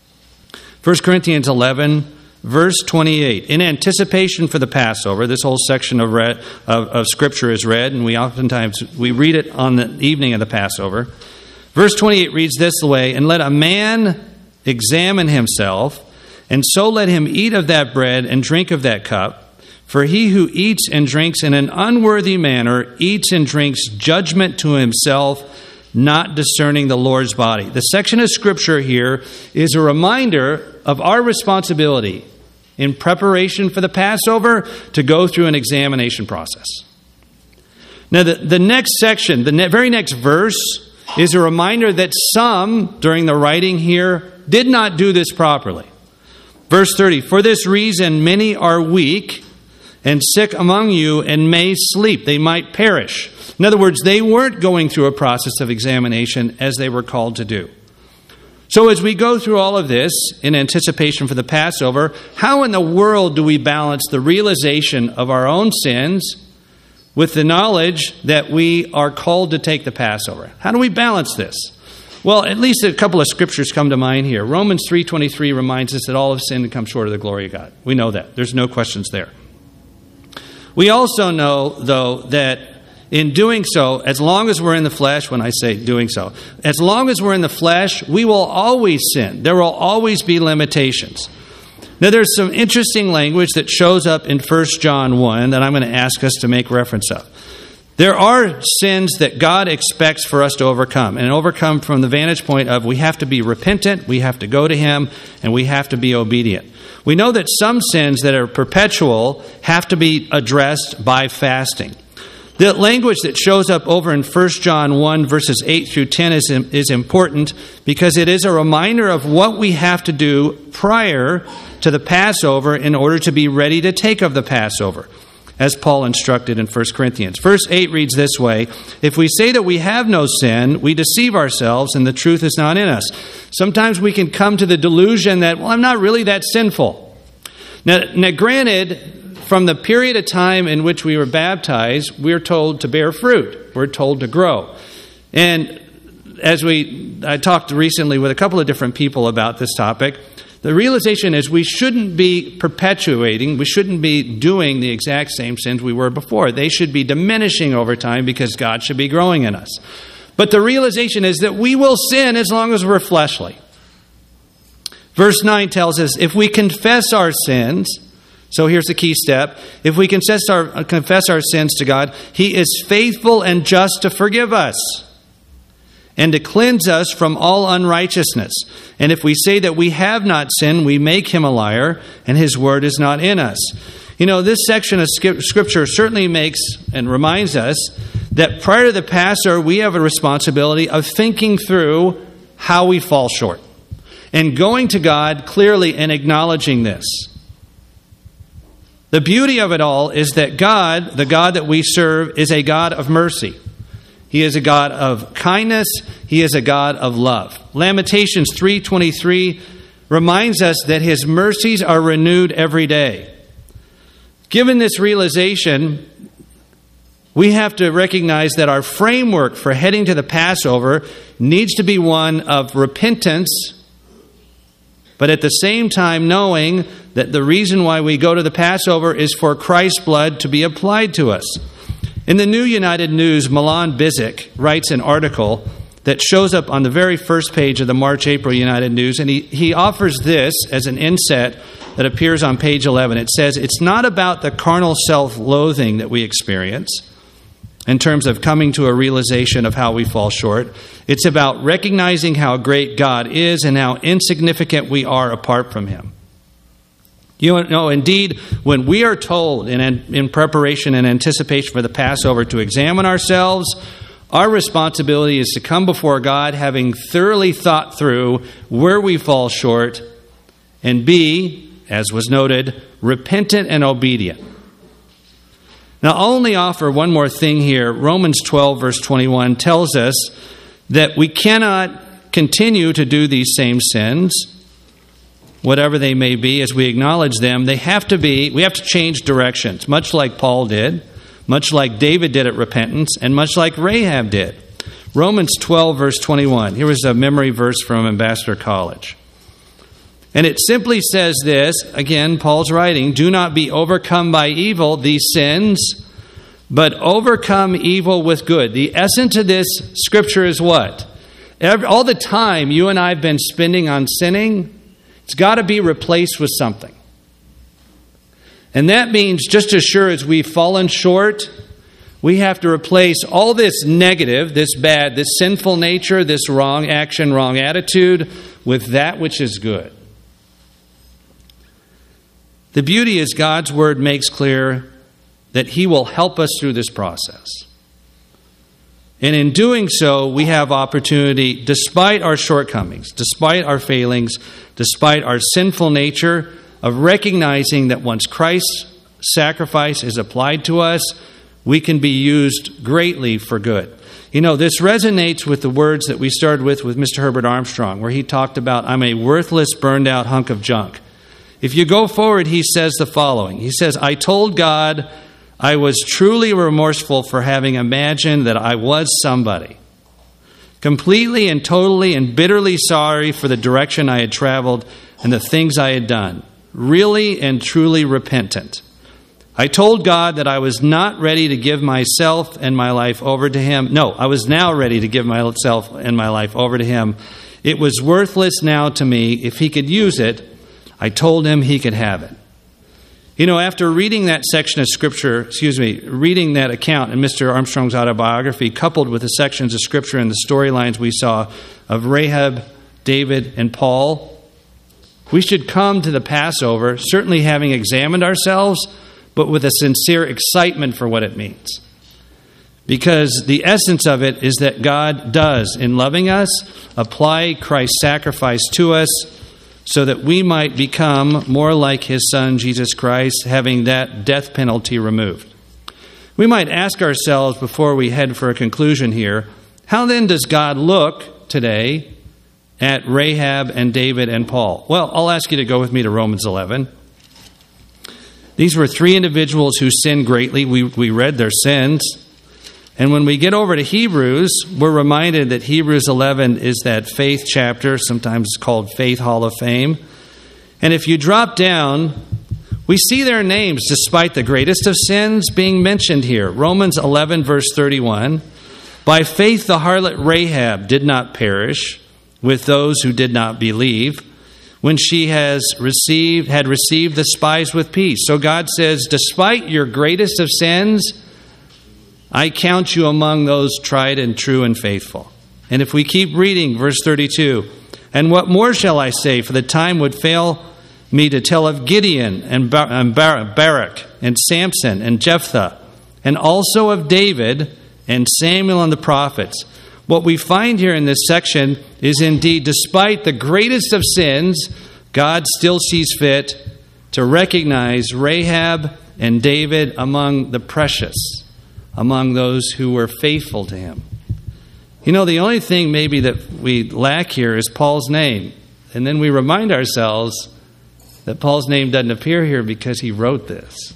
1 Corinthians 11, verse 28. In anticipation for the Passover, this whole section of Scripture is read, and we read it on the evening of the Passover. Verse 28 reads this way, and let a man examine himself, and so let him eat of that bread and drink of that cup. For he who eats and drinks in an unworthy manner eats and drinks judgment to himself, not discerning the Lord's body. The section of Scripture here is a reminder of our responsibility in preparation for the Passover to go through an examination process. Now, the next section, the very next verse, is a reminder that some, during the writing here, did not do this properly. Verse 30, for this reason many are weak and sick among you, and may sleep. They might perish. In other words, they weren't going through a process of examination as they were called to do. So as we go through all of this in anticipation for the Passover, how in the world do we balance the realization of our own sins with the knowledge that we are called to take the Passover? How do we balance this? Well, at least a couple of scriptures come to mind here. Romans 3:23 reminds us that all have sinned and come short of the glory of God. We know that. There's no questions there. We also know, though, that in doing so, as long as we're in the flesh, when I say doing so, as long as we're in the flesh, we will always sin. There will always be limitations. Now, there's some interesting language that shows up in 1 John 1 that I'm going to ask us to make reference of. There are sins that God expects for us to overcome, and overcome from the vantage point of we have to be repentant, we have to go to Him, and we have to be obedient. We know that some sins that are perpetual have to be addressed by fasting. The language that shows up over in 1 John 1, verses 8 through 10 is important because it is a reminder of what we have to do prior to the Passover in order to be ready to take of the Passover, as Paul instructed in 1 Corinthians. Verse 8 reads this way, if we say that we have no sin, we deceive ourselves and the truth is not in us. Sometimes we can come to the delusion that, well, I'm not really that sinful. Now granted, from the period of time in which we were baptized, we're told to bear fruit. We're told to grow. And as I talked recently with a couple of different people about this topic, the realization is we shouldn't be perpetuating, we shouldn't be doing the exact same sins we were before. They should be diminishing over time because God should be growing in us. But the realization is that we will sin as long as we're fleshly. Verse 9 tells us, if we confess our sins, so here's the key step, if we confess our sins to God, He is faithful and just to forgive us and to cleanse us from all unrighteousness. And if we say that we have not sinned, we make Him a liar, and His word is not in us. You know, this section of Scripture certainly makes and reminds us that prior to the Passover, we have a responsibility of thinking through how we fall short and going to God clearly and acknowledging this. The beauty of it all is that God, the God that we serve, is a God of mercy. He is a God of kindness. He is a God of love. Lamentations 3:23 reminds us that His mercies are renewed every day. Given this realization, we have to recognize that our framework for heading to the Passover needs to be one of repentance, but at the same time knowing that the reason why we go to the Passover is for Christ's blood to be applied to us. In the New United News, Milan Bizik writes an article that shows up on the very first page of the March-April United News, and he offers this as an inset that appears on page 11. It says, it's not about the carnal self-loathing that we experience in terms of coming to a realization of how we fall short. It's about recognizing how great God is and how insignificant we are apart from Him. You know, indeed, when we are told in preparation and anticipation for the Passover to examine ourselves, our responsibility is to come before God having thoroughly thought through where we fall short and be, as was noted, repentant and obedient. Now, I'll only offer one more thing here. Romans 12, verse 21 tells us that we cannot continue to do these same sins, whatever they may be, as we acknowledge them. We have to change directions, much like Paul did, much like David did at repentance, and much like Rahab did. Romans 12, verse 21. Here was a memory verse from Ambassador College. And it simply says this, again, Paul's writing, do not be overcome by evil, these sins, but overcome evil with good. The essence of this scripture is what? All the time you and I have been spending on sinning, it's got to be replaced with something. And that means just as sure as we've fallen short, we have to replace all this negative, this bad, this sinful nature, this wrong action, wrong attitude, with that which is good. The beauty is God's Word makes clear that He will help us through this process. And in doing so, we have opportunity, despite our shortcomings, despite our failings, despite our sinful nature, of recognizing that once Christ's sacrifice is applied to us, we can be used greatly for good. You know, this resonates with the words that we started with Mr. Herbert Armstrong, where he talked about, I'm a worthless, burned out hunk of junk. If you go forward, he says the following. He says, I told God I was truly remorseful for having imagined that I was somebody. Completely and totally and bitterly sorry for the direction I had traveled and the things I had done. Really and truly repentant. I told God that I was not ready to give myself and my life over to Him. No, I was now ready to give myself and my life over to Him. It was worthless now to me. If He could use it, I told Him He could have it. You know, after reading that section of Scripture, reading that account in Mr. Armstrong's autobiography, coupled with the sections of Scripture and the storylines we saw of Rahab, David, and Paul, we should come to the Passover, certainly having examined ourselves, but with a sincere excitement for what it means. Because the essence of it is that God does, in loving us, apply Christ's sacrifice to us so that we might become more like His Son, Jesus Christ, having that death penalty removed. We might ask ourselves before we head for a conclusion here, how then does God look today at Rahab and David and Paul? Well, I'll ask you to go with me to Romans 11. These were three individuals who sinned greatly. We read their sins. And when we get over to Hebrews, we're reminded that Hebrews 11 is that faith chapter, sometimes called Faith Hall of Fame. And if you drop down, we see their names, despite the greatest of sins, being mentioned here. Romans 11, verse 31. By faith the harlot Rahab did not perish with those who did not believe, when she had received the spies with peace. So God says, despite your greatest of sins, I count you among those tried and true and faithful. And if we keep reading, verse 32, and what more shall I say? For the time would fail me to tell of Gideon and Barak and Samson and Jephthah, and also of David and Samuel and the prophets. What we find here in this section is indeed, despite the greatest of sins, God still sees fit to recognize Rahab and David among the precious, among those who were faithful to him. You know, the only thing maybe that we lack here is Paul's name. And then we remind ourselves that Paul's name doesn't appear here because he wrote this.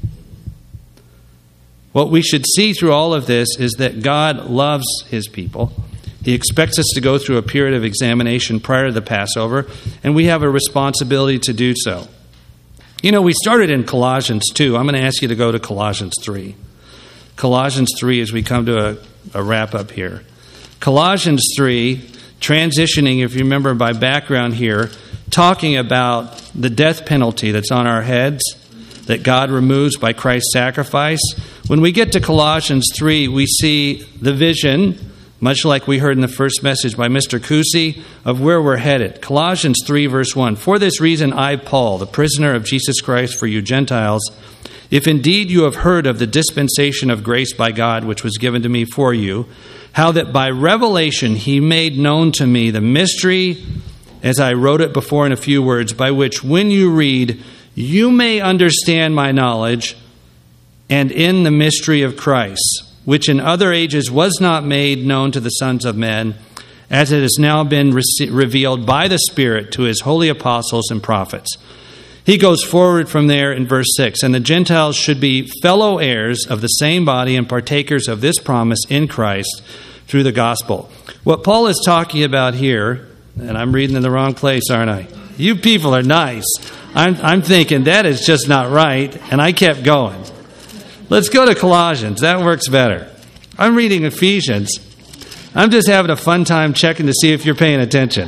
What we should see through all of this is that God loves his people. He expects us to go through a period of examination prior to the Passover, and we have a responsibility to do so. You know, we started in Colossians 2. I'm going to ask you to go to Colossians 3. Colossians 3 as we come to a wrap-up here. Colossians 3, transitioning, if you remember by background here, talking about the death penalty that's on our heads, that God removes by Christ's sacrifice. When we get to Colossians 3, we see the vision, much like we heard in the first message by Mr. Kusi, of where we're headed. Colossians 3, verse 1, for this reason I, Paul, the prisoner of Jesus Christ for you Gentiles, if indeed you have heard of the dispensation of grace by God which was given to me for you, how that by revelation he made known to me the mystery, as I wrote it before in a few words, by which when you read, you may understand my knowledge, and in the mystery of Christ, which in other ages was not made known to the sons of men, as it has now been revealed by the Spirit to his holy apostles and prophets. He goes forward from there in verse 6, and the Gentiles should be fellow heirs of the same body and partakers of this promise in Christ through the gospel. What Paul is talking about here, and I'm reading in the wrong place, aren't I? You people are nice. I'm thinking that is just not right, and I kept going. Let's go to Colossians. That works better. I'm reading Ephesians. I'm just having a fun time checking to see if you're paying attention.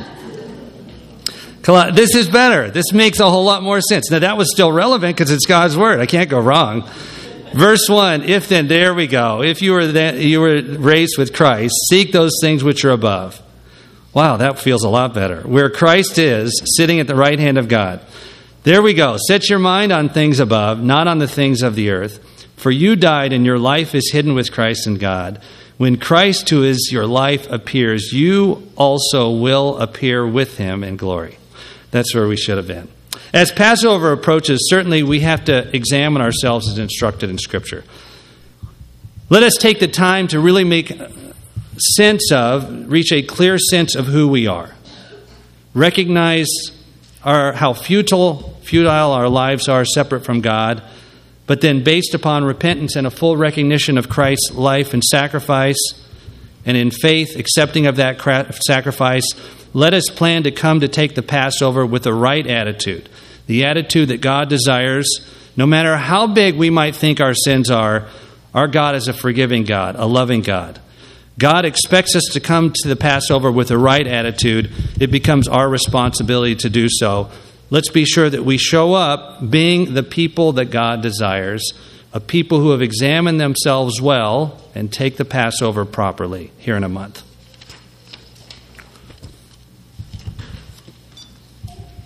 This is better. This makes a whole lot more sense. Now, that was still relevant because it's God's word. I can't go wrong. Verse 1, if then, there we go. If you were raised with Christ, seek those things which are above. Wow, that feels a lot better. Where Christ is, sitting at the right hand of God. There we go. Set your mind on things above, not on the things of the earth. For you died, and your life is hidden with Christ in God. When Christ, who is your life, appears, you also will appear with him in glory. That's where we should have been. As Passover approaches, certainly we have to examine ourselves as instructed in Scripture. Let us take the time to really reach a clear sense of who we are. Recognize how futile our lives are separate from God, but then based upon repentance and a full recognition of Christ's life and sacrifice, and in faith, accepting of that sacrifice, let us plan to come to take the Passover with the right attitude, the attitude that God desires. No matter how big we might think our sins are, our God is a forgiving God, a loving God. God expects us to come to the Passover with the right attitude. It becomes our responsibility to do so. Let's be sure that we show up being the people that God desires, a people who have examined themselves well and take the Passover properly here in a month.